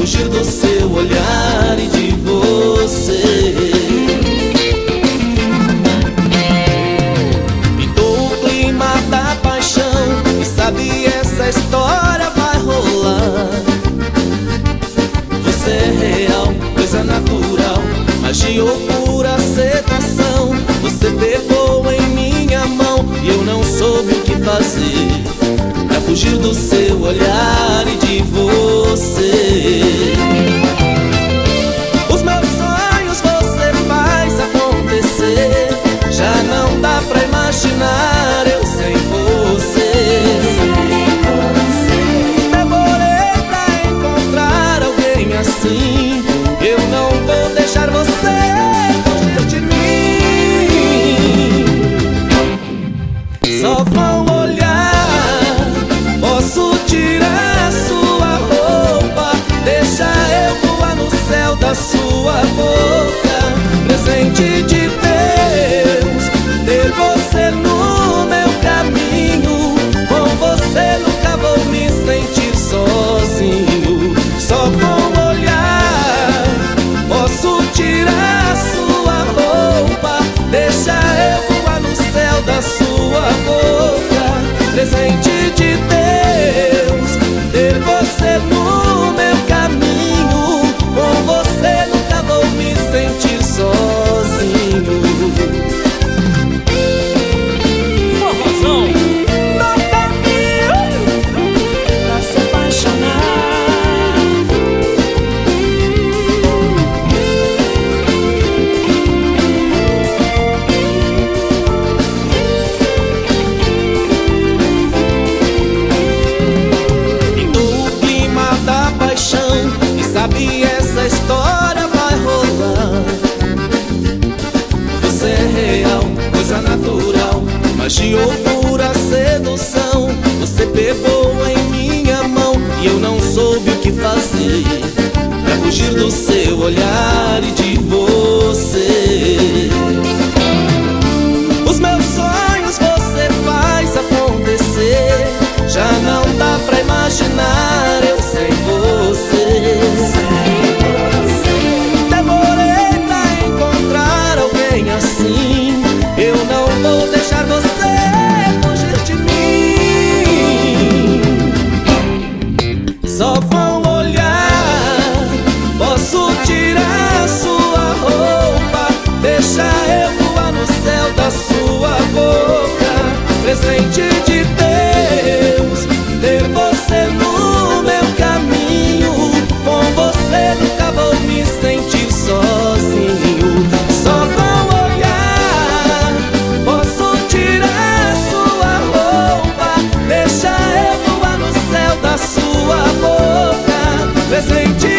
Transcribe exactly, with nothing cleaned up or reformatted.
fugir do seu olhar e de você. Pintou o clima da paixão e sabe, essa história vai rolar. Você é real, coisa natural, magia ou pura sedução. Você pegou em minha mão e eu não soube o que fazer pra fugir do seu olhar e de você. Os meus sonhos você faz acontecer, já não dá pra imaginar eu sem você. Demorei pra encontrar alguém assim, eu não vou deixar você fugir de mim. Só com olhar posso tirar sua roupa, deixa eu voar no céu da sua boca. Presente de Deus, ter você no meu caminho. Com você nunca vou me sentir sozinho. Só com olhar posso tirar sua roupa, deixa eu voar no céu da sua boca. Presente de Deus, ter você no meu caminho. Com você nunca vou me sentir sozinho. Forrozão Nota mil pra se apaixonar. Pintou o clima da paixão e sabe, essa história vai rolar. Você é real, coisa natural, magia ou pura sedução. Você pegou em minha mão e eu não soube o que fazer pra fugir do seu olhar e de você. Os meus sonhos você faz acontecer, já não dá pra imaginar eu sem você. Demorei pra encontrar alguém assim, eu não vou deixar você fugir de mim. Só com olhar posso tirar sua roupa, deixa eu voar no céu da sua boca. Presente de Deus, ter você no meu caminho. Com você nunca vou me sentir sozinho. Só com olhar posso tirar sua roupa, deixa eu voar no céu da sua boca. Presente